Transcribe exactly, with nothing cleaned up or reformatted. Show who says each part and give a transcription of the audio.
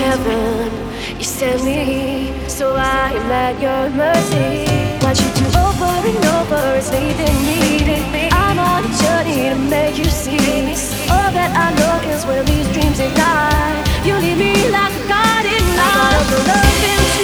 Speaker 1: heaven. You sent me, so I am at your mercy. What you do over and over is leaving me. I'm on a journey to make you see. All that I know is when these dreams ignite, you leave me like a guiding light. I got a love